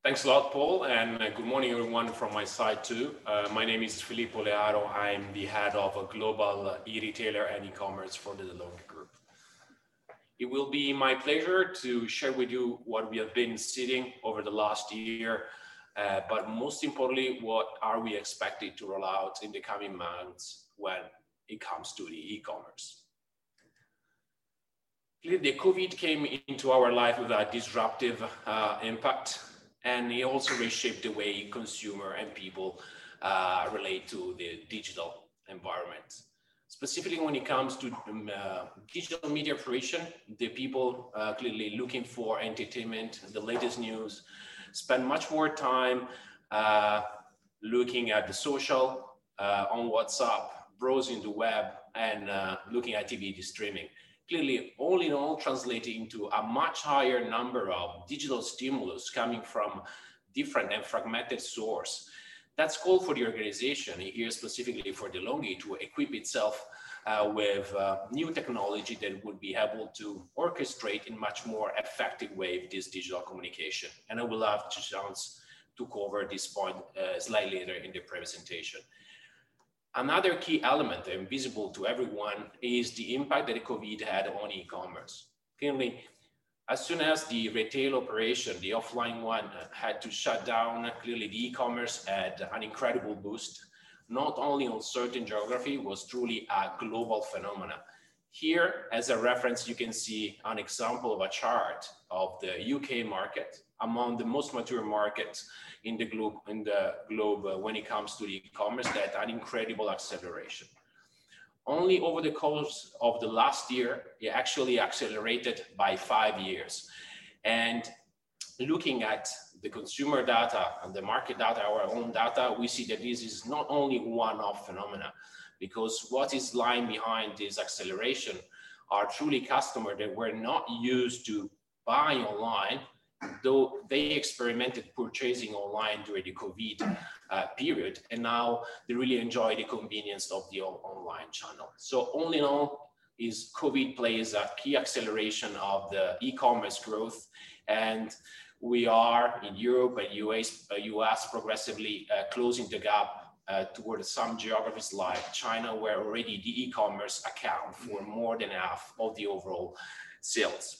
Thanks a lot, Paul, and good morning, everyone, from my side too. My name is Filippo Learo. I'm the head of a global e-retailer and e-commerce for the De'Longhi Group. It will be my pleasure to share with you what we have been seeing over the last year, but most importantly, what are we expected to roll out in the coming months when it comes to the e-commerce. The COVID came into our life with a disruptive impact, and it also reshaped the way consumer and people relate to the digital environment. Specifically when it comes to digital media creation, the people clearly looking for entertainment, the latest news, spend much more time looking at the social, on WhatsApp, browsing the web, and looking at TV streaming. Clearly, all in all, translating into a much higher number of digital stimulus coming from different and fragmented sources. That's called for the organization, here specifically for De'Longhi, to equip itself with new technology that would be able to orchestrate in much more effective way this digital communication. And I will have a chance to cover this point slightly later in the presentation. Another key element and visible to everyone is the impact that the COVID had on e-commerce. Clearly, as soon as the retail operation, the offline one, had to shut down, clearly the e-commerce had an incredible boost. Not only on certain geography, was truly a global phenomenon. Here, as a reference, you can see an example of a chart of the UK market among the most mature markets in the globe when it comes to e-commerce that had incredible acceleration. Only over the course of the last year, it actually accelerated by 5 years. And looking at the consumer data and the market data, our own data, we see that this is not only one-off phenomena, because what is lying behind this acceleration are truly customers that were not used to buy online, though they experimented purchasing online during the COVID period, and now they really enjoy the convenience of the online channel. So all in all, COVID plays a key acceleration of the e-commerce growth, and we are in Europe and US progressively closing the gap towards some geographies like China, where already the e-commerce account for more than half of the overall sales.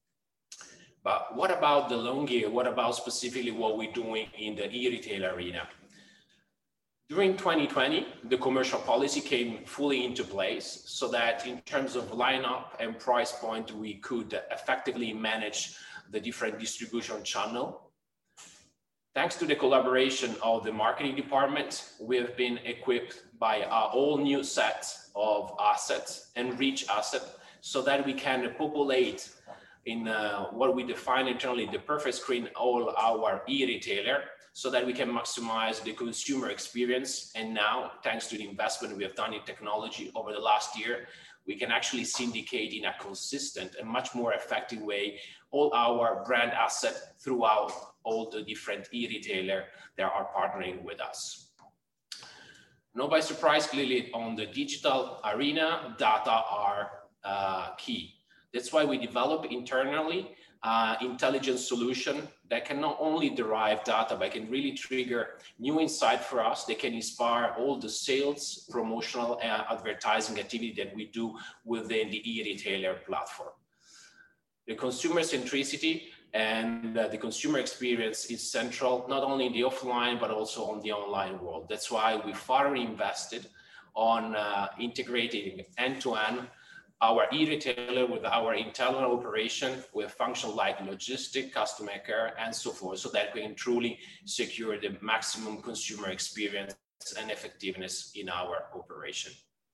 But what about De'Longhi? What about specifically what we're doing in the e-retail arena? During 2020, the commercial policy came fully into place so that in terms of lineup and price point, we could effectively manage the different distribution channel. Thanks to the collaboration of the marketing department, we have been equipped by a whole new set of assets and rich assets so that we can populate in what we define internally the perfect screen all our e-retailer, so that we can maximize the consumer experience. And now, thanks to the investment we have done in technology over the last year, we can actually syndicate in a consistent and much more effective way all our brand assets throughout all the different e-retailer that are partnering with us. Not by surprise, clearly on the digital arena, data are key. That's why we develop internally intelligence solution that can not only derive data, but can really trigger new insight for us. They can inspire all the sales, promotional, and advertising activity that we do within the e-retailer platform. The consumer centricity and the consumer experience is central, not only in the offline, but also on the online world. That's why we further invested on integrating end-to-end our e-retailer with our internal operation with functions like logistic, customer care, and so forth, so that we can truly secure the maximum consumer experience and effectiveness in our operation.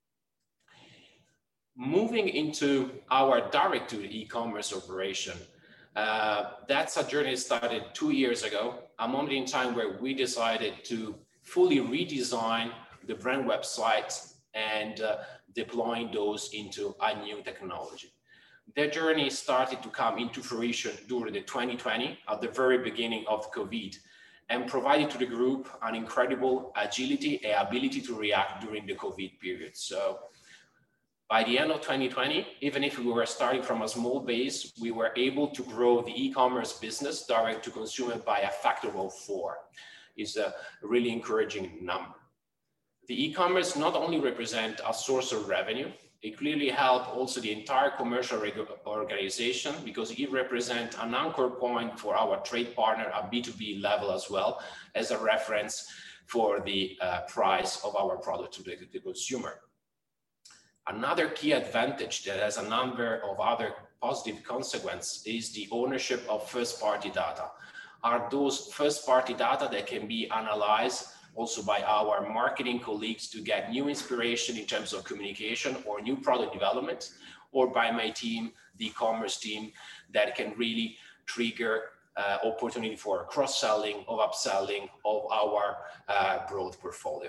Moving into our direct to e-commerce operation, that's a journey that started 2 years ago, a moment in time where we decided to fully redesign the brand website and deploying those into a new technology. Their journey started to come into fruition during the 2020, at the very beginning of COVID, and provided to the group an incredible agility and ability to react during the COVID period. So By the end of 2020, even if we were starting from a small base, we were able to grow the e-commerce business direct to consumer by a factor of 4. Is a really encouraging number. The e-commerce not only represent a source of revenue, it clearly helped also the entire commercial organization because it represents an anchor point for our trade partner at B2B level as well as a reference for the price of our product to the consumer. Another key advantage that has a number of other positive consequences is the ownership of first-party data. Are those first-party data that can be analyzed also by our marketing colleagues to get new inspiration in terms of communication or new product development, or by my team, the e-commerce team, that can really trigger opportunity for cross-selling or upselling of our broad portfolio.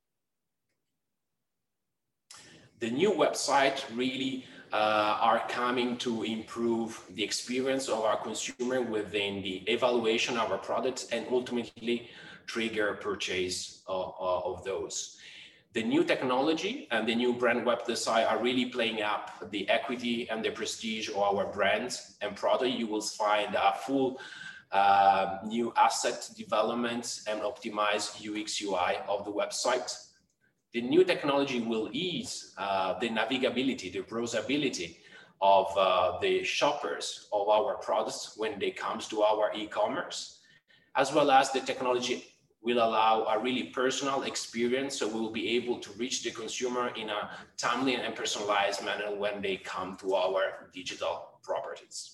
The new website really are coming to improve the experience of our consumer within the evaluation of our products and ultimately trigger purchase of those. The new technology and the new brand web design are really playing up the equity and the prestige of our brands and product. You will find a full new asset development and optimized UX UI of the website. The new technology will ease the navigability, the browsability of the shoppers of our products when they come to our e-commerce, as well as the technology will allow a really personal experience, so we'll be able to reach the consumer in a timely and personalized manner when they come to our digital properties.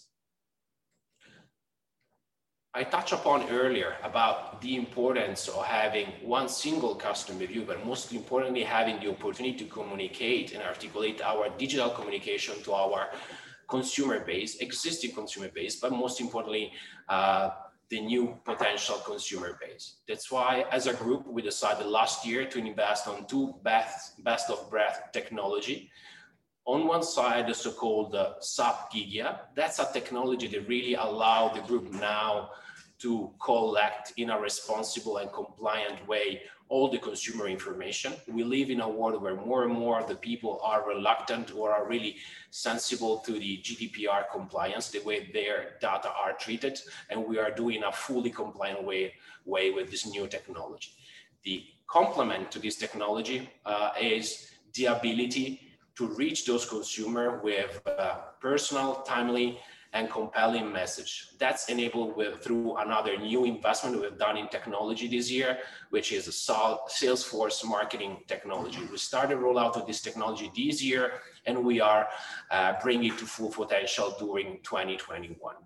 I touched upon earlier about the importance of having one single customer view, but most importantly, having the opportunity to communicate and articulate our digital communication to our consumer base, existing consumer base, but most importantly, the new potential consumer base. That's why, as a group, we decided last year to invest on two best of breed technology. On one side, the so-called SAP Gigya. That's a technology that really allows the group now to collect in a responsible and compliant way all the consumer information. We live in a world where more and more the people are reluctant or are really sensible to the GDPR compliance, the way their data are treated, and we are doing a fully compliant way with this new technology. The complement to this technology is the ability to reach those consumers with personal, timely, and compelling message. That's enabled through another new investment we've done in technology this year, which is a Salesforce marketing technology. We started rollout of this technology this year, and we are bringing it to full potential during 2021.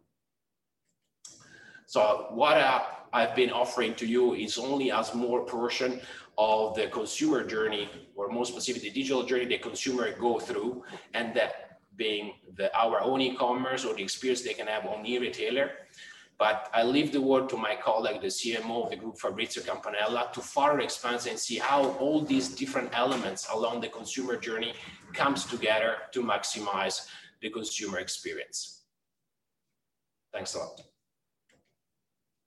So what I've been offering to you is only a small portion of the consumer journey, or more specifically, the digital journey the consumer go through, and that being our own e-commerce or the experience they can have on e-retailer. But I leave the word to my colleague, the CMO of the group, Fabrizio Campanella, to further expand and see how all these different elements along the consumer journey comes together to maximize the consumer experience. Thanks a lot.